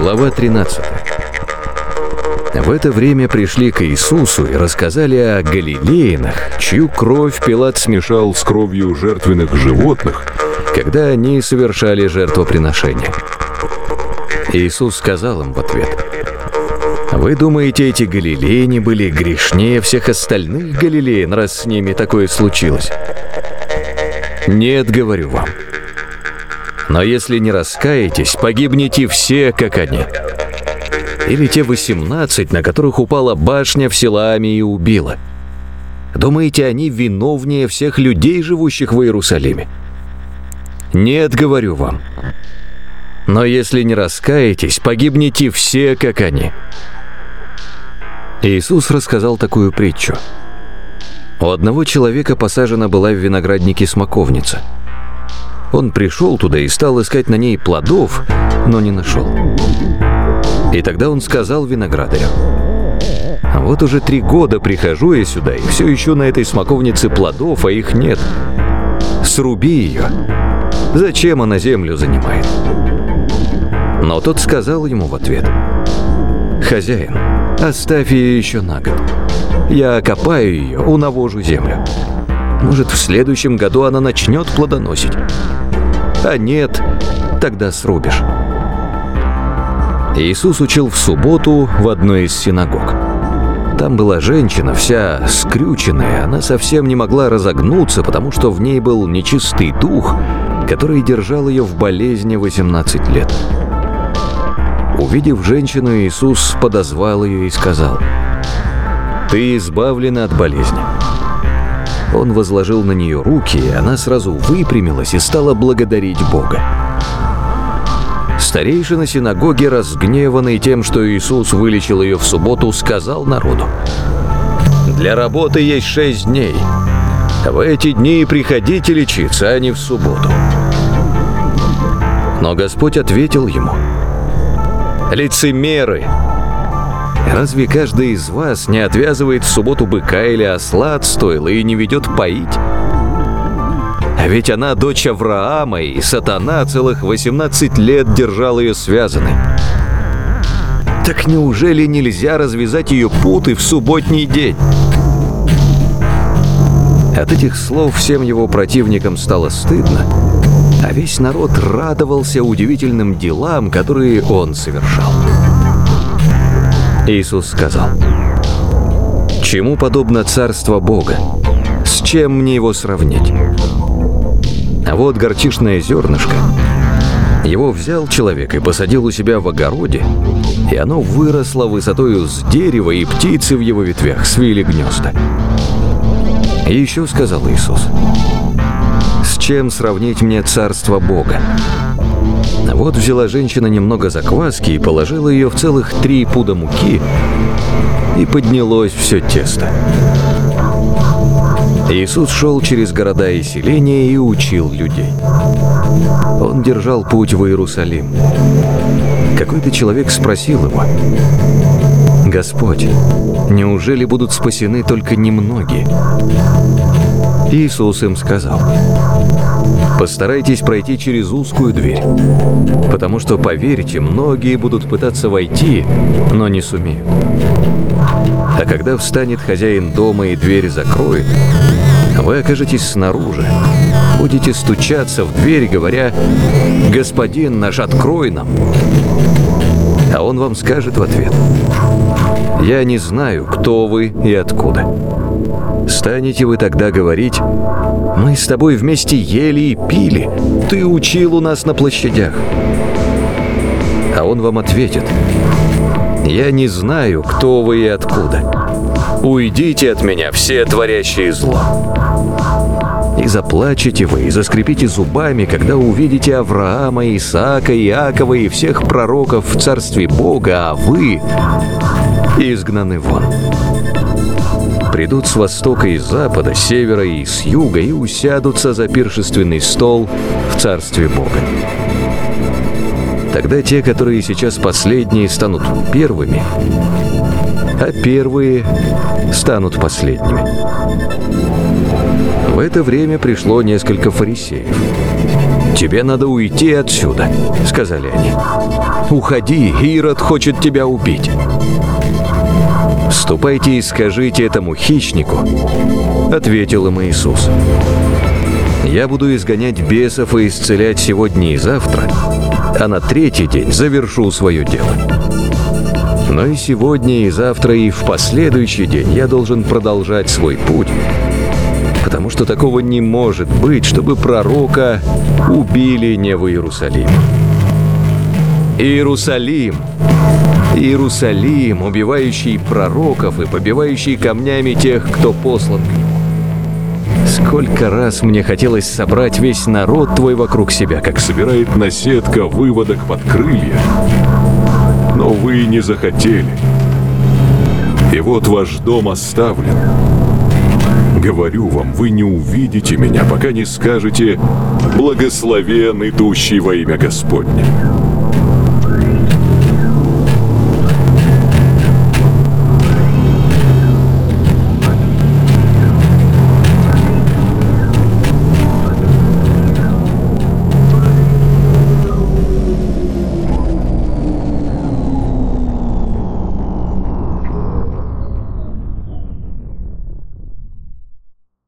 Глава 13. В это время пришли к Иисусу и рассказали о галилеянах, чью кровь Пилат смешал с кровью жертвенных животных, когда они совершали жертвоприношение. Иисус сказал им в ответ: «Вы думаете, эти галилеяне были грешнее всех остальных галилеян, раз с ними такое случилось? Нет, говорю вам. Но если не раскаетесь, погибнете все, как они. Или те 18, на которых упала башня в Силоаме и убила. Думаете, они виновнее всех людей, живущих в Иерусалиме? Нет, говорю вам. Но если не раскаетесь, погибнете все, как они». Иисус рассказал такую притчу. У одного человека посажена была в винограднике смоковница. Он пришел туда и стал искать на ней плодов, но не нашел. И тогда он сказал виноградарю: «Вот уже 3 года прихожу я сюда, и все ищу на этой смоковнице плодов, а их нет. Сруби ее. Зачем она землю занимает?» Но тот сказал ему в ответ: «Хозяин, оставь ее еще на год. Я окопаю ее, унавожу землю. Может, в следующем году она начнет плодоносить. А нет, тогда срубишь». Иисус учил в субботу в одной из синагог. Там была женщина, вся скрюченная, она совсем не могла разогнуться, потому что в ней был нечистый дух, который держал ее в болезни 18 лет. Увидев женщину, Иисус подозвал ее и сказал: «Ты избавлена от болезни». Он возложил на нее руки, и она сразу выпрямилась и стала благодарить Бога. Старейшина синагоги, разгневанный тем, что Иисус вылечил ее в субботу, сказал народу: «Для работы есть 6 дней. В эти дни приходите лечиться, а не в субботу». Но Господь ответил ему: «Лицемеры! Разве каждый из вас не отвязывает в субботу быка или осла от стойла и не ведет поить? А ведь она дочь Авраама, и сатана целых 18 лет держал ее связанной. Так неужели нельзя развязать ее путы в субботний день?» От этих слов всем его противникам стало стыдно, а весь народ радовался удивительным делам, которые он совершал. Иисус сказал: «Чему подобно Царство Бога? С чем мне его сравнить? А вот горчичное зернышко. Его взял человек и посадил у себя в огороде, и оно выросло высотою с дерева, и птицы в его ветвях свили гнезда». И еще сказал Иисус: «С чем сравнить мне Царство Бога? Вот взяла женщина немного закваски и положила ее в целых 3 пуда муки, и поднялось все тесто». Иисус шел через города и селения и учил людей. Он держал путь в Иерусалим. Какой-то человек спросил его: «Господь, неужели будут спасены только немногие?» Иисус им сказал: «Постарайтесь пройти через узкую дверь, потому что, поверьте, многие будут пытаться войти, но не сумеют. А когда встанет хозяин дома и дверь закроет, вы окажетесь снаружи, будете стучаться в дверь, говоря: „Господин наш, открой нам!“ А он вам скажет в ответ: „Я не знаю, кто вы и откуда“. Станете вы тогда говорить: „Мы с тобой вместе ели и пили, ты учил у нас на площадях“. А он вам ответит: „Я не знаю, кто вы и откуда. Уйдите от меня, все творящие зло“. И заплачете вы, и заскрипите зубами, когда увидите Авраама, Исаака, Иакова и всех пророков в Царстве Бога, а вы изгнаны вон. Придут с востока и с запада, с севера и с юга, и усядутся за пиршественный стол в Царстве Бога. Тогда те, которые сейчас последние, станут первыми, а первые станут последними». В это время пришло несколько фарисеев. «Тебе надо уйти отсюда», — сказали они. «Уходи, Ирод хочет тебя убить». «Ступайте и скажите этому хищнику», — ответил им Иисус. «Я буду изгонять бесов и исцелять сегодня и завтра, а на третий день завершу свое дело. Но и сегодня, и завтра, и в последующий день я должен продолжать свой путь, потому что такого не может быть, чтобы пророка убили не в Иерусалиме. Иерусалим! Иерусалим, убивающий пророков и побивающий камнями тех, кто послан к нему. Сколько раз мне хотелось собрать весь народ твой вокруг себя, как собирает наседка выводок под крылья. Но вы не захотели. И вот ваш дом оставлен. Говорю вам, вы не увидите меня, пока не скажете: благословен идущий во имя Господне.